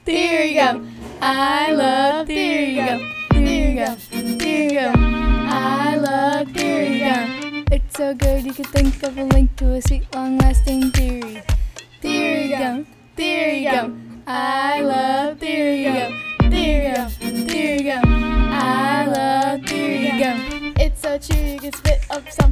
theory gum. I love theory gum. Theory gum, theory gum. I love theory gum. It's so good you could think of a link to a sweet, long-lasting theory. Theory gum, theory gum. I love theory gum. Theory gum, theory gum. I love theory gum. It's so true you can spit upside